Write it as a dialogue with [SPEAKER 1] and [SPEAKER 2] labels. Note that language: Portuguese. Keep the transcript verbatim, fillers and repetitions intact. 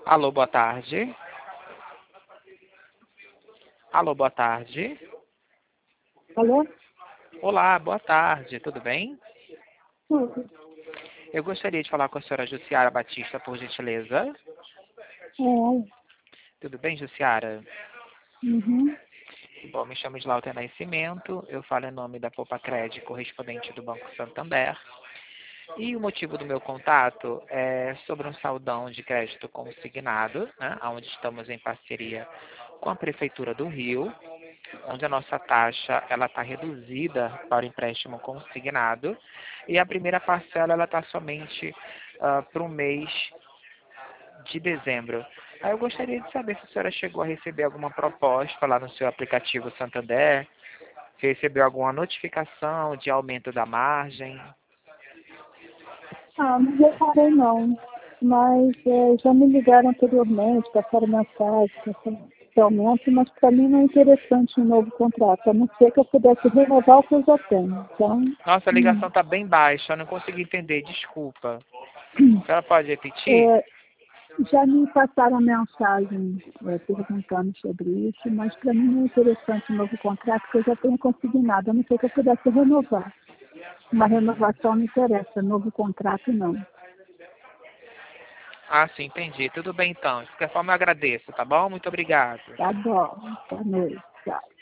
[SPEAKER 1] Alô, boa tarde. Alô, boa tarde.
[SPEAKER 2] Alô?
[SPEAKER 1] Olá, boa tarde, tudo bem?
[SPEAKER 2] Tudo.
[SPEAKER 1] Eu gostaria de falar com a senhora Jussiara Batista, por gentileza.
[SPEAKER 2] É.
[SPEAKER 1] Tudo bem, Jussiara?
[SPEAKER 2] Uhum.
[SPEAKER 1] Bom, me chamo de Lauter Nascimento, eu falo em nome da Poupa Crédito, correspondente do Banco Santander. E o motivo do meu contato é sobre um saldão de crédito consignado, né, onde estamos em parceria com a Prefeitura do Rio, onde a nossa taxa ela está reduzida para o empréstimo consignado e a primeira parcela ela está somente ah, para o mês de dezembro. Aí eu gostaria de saber se a senhora chegou a receber alguma proposta lá no seu aplicativo Santander, se recebeu alguma notificação de aumento da margem.
[SPEAKER 2] Ah, não reparei não. Mas é, já me ligaram anteriormente, passaram mensagem, passaram esse aumento, mas para mim não é interessante um novo contrato, a não ser que eu pudesse renovar o que eu já tenho. Então,
[SPEAKER 1] Nossa, a ligação
[SPEAKER 2] hum,
[SPEAKER 1] está bem baixa, eu não consegui entender, desculpa. A senhora pode repetir?
[SPEAKER 2] é, já me passaram mensagem é, perguntando sobre isso, mas para mim não é interessante um novo contrato, porque eu já tenho consignado, a não ser que eu pudesse renovar. Uma renovação me interessa, novo contrato não.
[SPEAKER 1] Ah, sim, entendi. Tudo bem então. De qualquer forma, eu agradeço, tá bom? Muito obrigado.
[SPEAKER 2] Tá bom, boa noite, tchau.